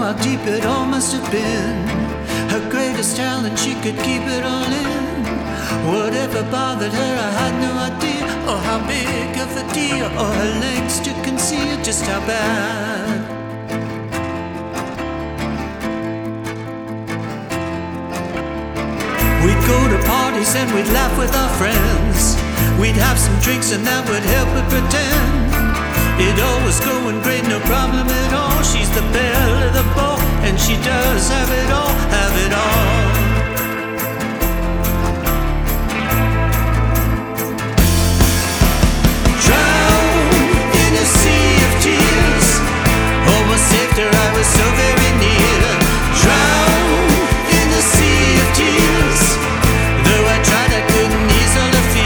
how deep it all must have been. Her greatest talent, she could keep it all in. Whatever bothered her, I had no idea. Or how big of a deal, or her legs to conceal just how bad. We'd go to parties and we'd laugh with our friends. We'd have some drinks and that would help her pretend. It all was going great, no problem at all. She's the belle of the ball, and she does have it all, have it all.